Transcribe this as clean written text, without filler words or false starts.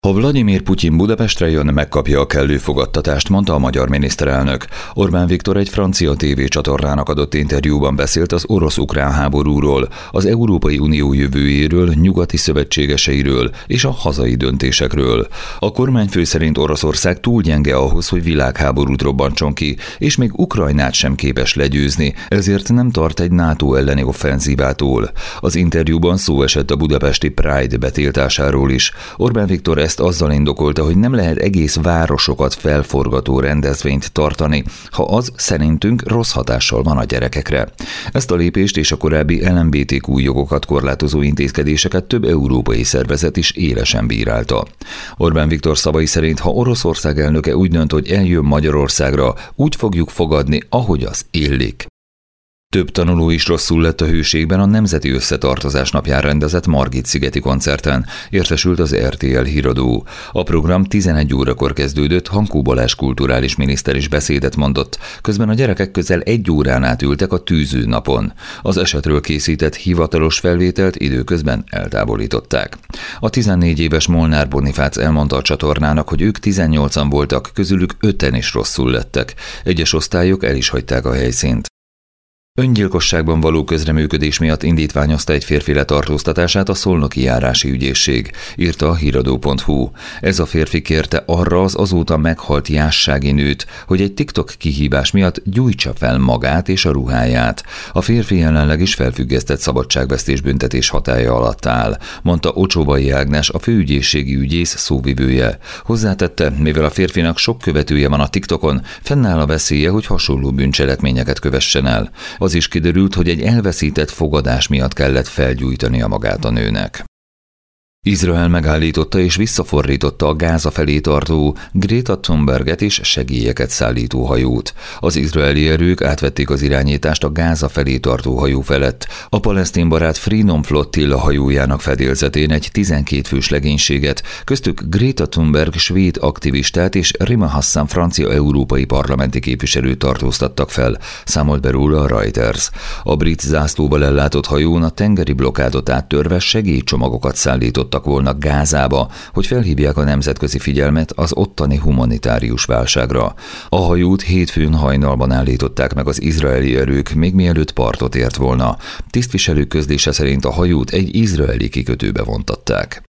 Ha Vladimir Putyin Budapestre jön, megkapja a kellő fogadtatást, mondta a magyar miniszterelnök. Orbán Viktor egy francia tévécsatornának adott interjúban beszélt az orosz-ukrán háborúról, az Európai Unió jövőjéről, nyugati szövetségeseiről és a hazai döntésekről. A kormányfő szerint Oroszország túl gyenge ahhoz, hogy világháborút robbantson ki, és még Ukrajnát sem képes legyőzni, ezért nem tart egy NATO elleni offenzívától. Az interjúban szó esett a budapesti Pride betiltásáról is. Orbán Viktor ezt azzal indokolta, hogy nem lehet egész városokat felforgató rendezvényt tartani, ha az szerintünk rossz hatással van a gyerekekre. Ezt a lépést és a korábbi LMBTQ jogokat korlátozó intézkedéseket több európai szervezet is élesen bírálta. Orbán Viktor szavai szerint, ha Oroszország elnöke úgy dönt, hogy eljön Magyarországra, úgy fogjuk fogadni, ahogy az illik. Több tanuló is rosszul lett a hőségben a Nemzeti Összetartozás napján rendezett Margit-szigeti koncerten, értesült az RTL híradó. A program 11 órakor kezdődött, Hankó Balázs kulturális miniszter is beszédet mondott, közben a gyerekek közel 1 órán át ültek a tűző napon. Az esetről készített hivatalos felvételt időközben eltávolították. A 14 éves Molnár Bonifác elmondta a csatornának, hogy ők 18-an voltak, közülük 5-en is rosszul lettek. Egyes osztályok el is hagyták a helyszínt. Öngyilkosságban való közreműködés miatt indítványozta egy férfi letartóztatását a szolnoki járási ügyészség, írta a híradó.hu. Ez a férfi kérte arra az azóta meghalt jássági nőt, hogy egy TikTok kihívás miatt gyújtsa fel magát és a ruháját. A férfi jelenleg is felfüggesztett szabadságvesztés büntetés hatálya alatt áll, mondta Ocsóbai Ágnes, a főügyészségi ügyész szóvivője. Hozzátette, mivel a férfinak sok követője van a TikTokon, fennáll a veszélye, hogy hasonló bűncselekményeket kövessen el. Az is kiderült, hogy egy elveszített fogadás miatt kellett felgyújtania magát a nőnek. Izrael megállította és visszafordította a Gáza felé tartó Greta Thunberget és segélyeket szállító hajót. Az izraeli erők átvették az irányítást a Gáza felé tartó hajó felett. A palesztinbarát Freedom Flottilla hajójának fedélzetén egy 12 fős legénységet, köztük Greta Thunberg svéd aktivistát és Rima Hassan francia európai parlamenti képviselőt tartóztattak fel, számolt be róla a Reuters. A brit zászlóval ellátott hajón a tengeri blokkádot áttörve segélycsomagokat szállított volna Gázába, hogy felhívják a nemzetközi figyelmet az ottani humanitárius válságra. A hajót hétfőn hajnalban állították meg az izraeli erők, még mielőtt partot ért volna. Tisztviselők közlése szerint a hajót egy izraeli kikötőbe vontatták.